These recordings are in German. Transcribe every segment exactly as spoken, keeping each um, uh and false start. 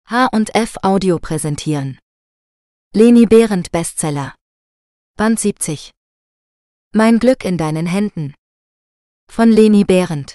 H und F Audio präsentieren. Leni Behrendt Bestseller. Band siebzig. Mein Glück in deinen Händen. Von Leni Behrendt.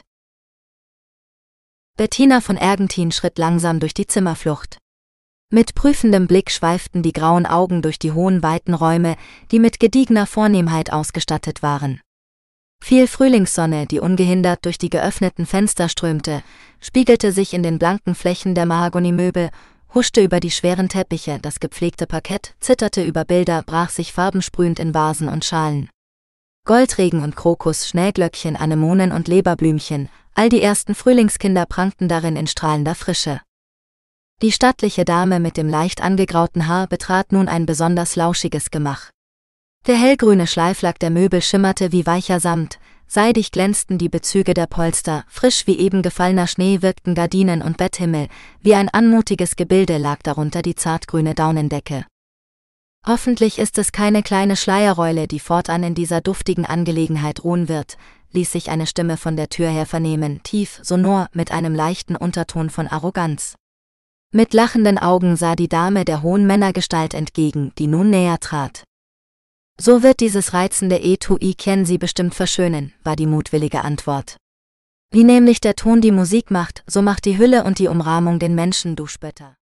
Bettina von Argentin schritt langsam durch die Zimmerflucht. Mit prüfendem Blick schweiften die grauen Augen durch die hohen weiten Räume, die mit gediegener Vornehmheit ausgestattet waren. Viel Frühlingssonne, die ungehindert durch die geöffneten Fenster strömte, spiegelte sich in den blanken Flächen der Mahagonimöbel, huschte über die schweren Teppiche, das gepflegte Parkett zitterte über Bilder, brach sich farbensprühend in Vasen und Schalen. Goldregen und Krokus, Schneeglöckchen, Anemonen und Leberblümchen, all die ersten Frühlingskinder prangten darin in strahlender Frische. Die stattliche Dame mit dem leicht angegrauten Haar betrat nun ein besonders lauschiges Gemach. Der hellgrüne Schleiflack der Möbel schimmerte wie weicher Samt, seidig glänzten die Bezüge der Polster, frisch wie eben gefallener Schnee wirkten Gardinen und Betthimmel, wie ein anmutiges Gebilde lag darunter die zartgrüne Daunendecke. Hoffentlich ist es keine kleine Schleierräule, die fortan in dieser duftigen Angelegenheit ruhen wird, ließ sich eine Stimme von der Tür her vernehmen, tief, sonor, mit einem leichten Unterton von Arroganz. Mit lachenden Augen sah die Dame der hohen Männergestalt entgegen, die nun näher trat. »So wird dieses reizende Etui-Chen Sie bestimmt verschönen«, war die mutwillige Antwort. »Wie nämlich der Ton die Musik macht, so macht die Hülle und die Umrahmung den Menschen, du Spötter.«